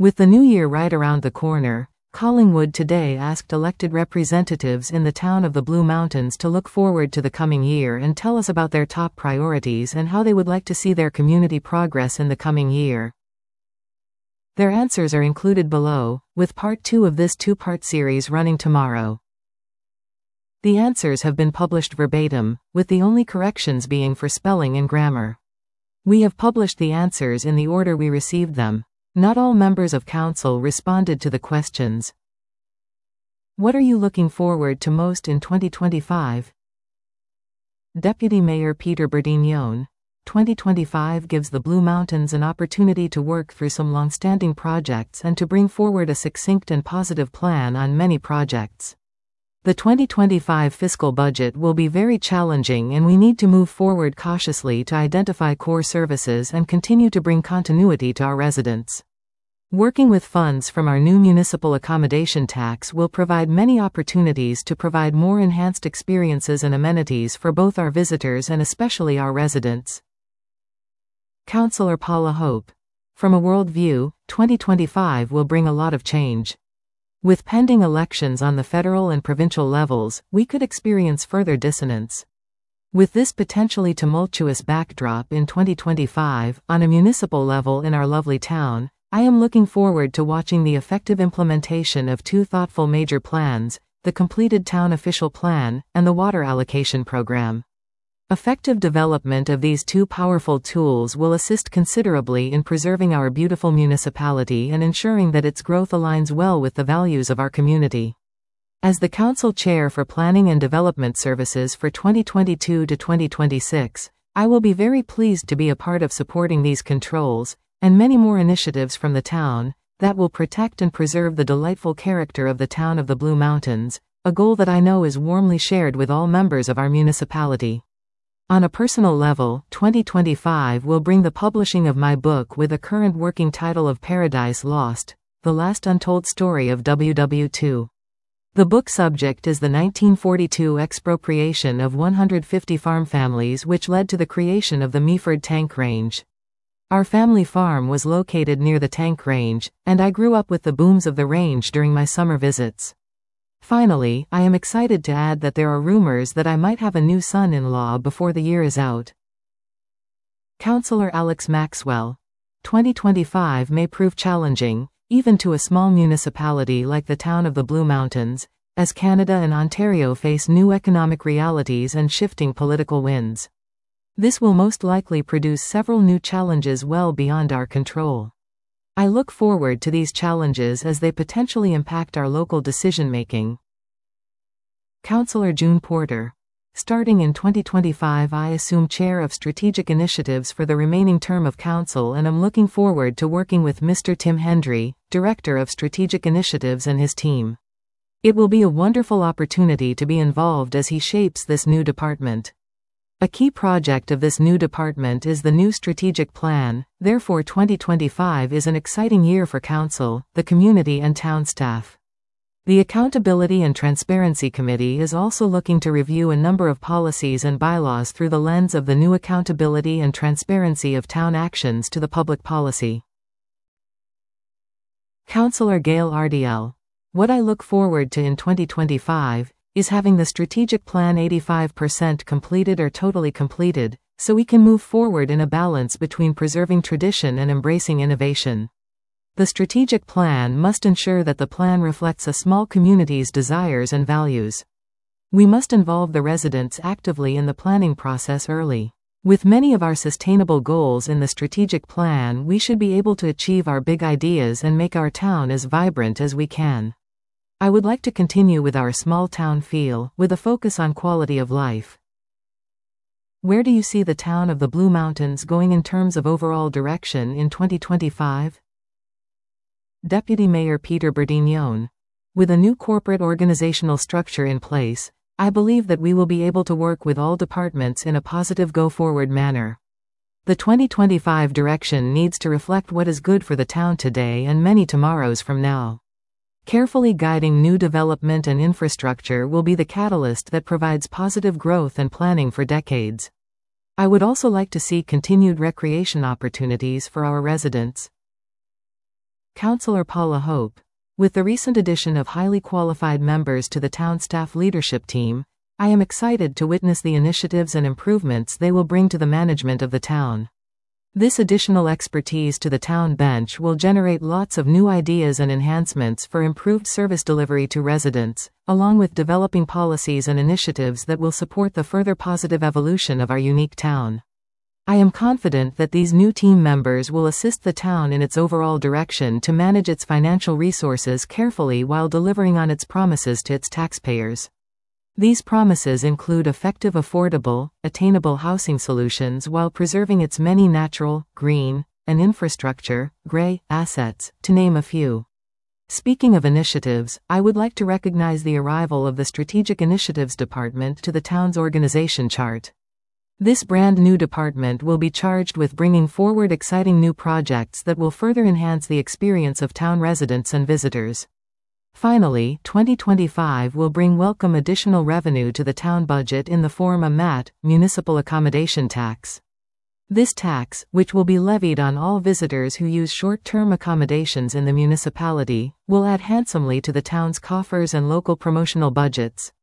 With the new year right around the corner, Collingwood Today asked elected representatives in the town of the Blue Mountains to look forward to the coming year and tell us about their top priorities and how they would like to see their community progress in the coming year. Their answers are included below, with part 2 of this 2-part series running tomorrow. The answers have been published verbatim, with the only corrections being for spelling and grammar. We have published the answers in the order we received them. Not all members of council responded to the questions. What are you looking forward to most in 2025? Deputy Mayor Peter Bourdignon. 2025 gives the Blue Mountains an opportunity to work through some long-standing projects and to bring forward a succinct and positive plan on many projects. The 2025 fiscal budget will be very challenging, and we need to move forward cautiously to identify core services and continue to bring continuity to our residents. Working with funds from our new municipal accommodation tax will provide many opportunities to provide more enhanced experiences and amenities for both our visitors and especially our residents. Councillor Paula Hope. From a world view, 2025 will bring a lot of change. With pending elections on the federal and provincial levels, we could experience further dissonance. With this potentially tumultuous backdrop in 2025, on a municipal level in our lovely town, I am looking forward to watching the effective implementation of 2 thoughtful major plans, the completed town official plan, and the water allocation program. Effective development of these 2 powerful tools will assist considerably in preserving our beautiful municipality and ensuring that its growth aligns well with the values of our community. As the Council Chair for Planning and Development Services for 2022 to 2026, I will be very pleased to be a part of supporting these controls, and many more initiatives from the town, that will protect and preserve the delightful character of the town of the Blue Mountains, a goal that I know is warmly shared with all members of our municipality. On a personal level, 2025 will bring the publishing of my book with a current working title of Paradise Lost, The Last Untold Story of WW2. The book subject is the 1942 expropriation of 150 farm families, which led to the creation of the Meaford Tank Range. Our family farm was located near the tank range, and I grew up with the booms of the range during my summer visits. Finally, I am excited to add that there are rumors that I might have a new son-in-law before the year is out. Councillor Alex Maxwell. 2025 may prove challenging, even to a small municipality like the town of the Blue Mountains, as Canada and Ontario face new economic realities and shifting political winds. This will most likely produce several new challenges well beyond our control. I look forward to these challenges as they potentially impact our local decision-making. Councillor June Porter. Starting in 2025, I assume Chair of Strategic Initiatives for the remaining term of Council, and am looking forward to working with Mr. Tim Hendry, Director of Strategic Initiatives, and his team. It will be a wonderful opportunity to be involved as he shapes this new department. A key project of this new department is the new strategic plan, therefore 2025 is an exciting year for Council, the community and town staff. The Accountability and Transparency Committee is also looking to review a number of policies and bylaws through the lens of the new accountability and transparency of town actions to the public policy. Councillor Gail RDL. What I look forward to in 2025 is having the strategic plan 85% completed or totally completed, so we can move forward in a balance between preserving tradition and embracing innovation. The strategic plan must ensure that the plan reflects a small community's desires and values. We must involve the residents actively in the planning process early. With many of our sustainable goals in the strategic plan, we should be able to achieve our big ideas and make our town as vibrant as we can. I would like to continue with our small town feel, with a focus on quality of life. Where do you see the town of the Blue Mountains going in terms of overall direction in 2025? Deputy Mayor Peter Bourdignon. With a new corporate organizational structure in place, I believe that we will be able to work with all departments in a positive go-forward manner. The 2025 direction needs to reflect what is good for the town today and many tomorrows from now. Carefully guiding new development and infrastructure will be the catalyst that provides positive growth and planning for decades. I would also like to see continued recreation opportunities for our residents. Councillor Paula Hope. With the recent addition of highly qualified members to the town staff leadership team, I am excited to witness the initiatives and improvements they will bring to the management of the town. This additional expertise to the town bench will generate lots of new ideas and enhancements for improved service delivery to residents, along with developing policies and initiatives that will support the further positive evolution of our unique town. I am confident that these new team members will assist the town in its overall direction to manage its financial resources carefully while delivering on its promises to its taxpayers. These promises include effective, affordable, attainable housing solutions while preserving its many natural, green, and infrastructure, grey, assets, to name a few. Speaking of initiatives, I would like to recognize the arrival of the Strategic Initiatives Department to the town's organization chart. This brand new department will be charged with bringing forward exciting new projects that will further enhance the experience of town residents and visitors. Finally, 2025 will bring welcome additional revenue to the town budget in the form of MAT, Municipal Accommodation Tax. This tax, which will be levied on all visitors who use short-term accommodations in the municipality, will add handsomely to the town's coffers and local promotional budgets.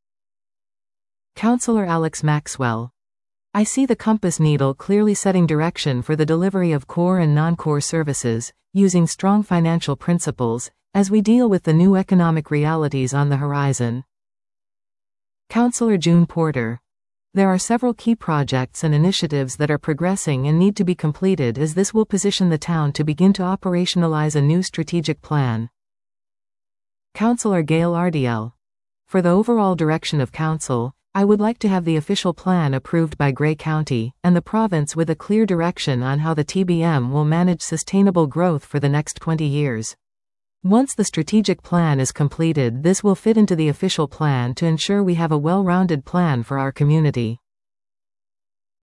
Councillor Alex Maxwell. I see the compass needle clearly setting direction for the delivery of core and non-core services, using strong financial principles, as we deal with the new economic realities on the horizon. Councillor June Porter. There are several key projects and initiatives that are progressing and need to be completed, as this will position the town to begin to operationalize a new strategic plan. Councillor Gail Ardiel. For the overall direction of council, I would like to have the official plan approved by Grey County, and the province with a clear direction on how the TBM will manage sustainable growth for the next 20 years. Once the strategic plan is completed, this will fit into the official plan to ensure we have a well-rounded plan for our community.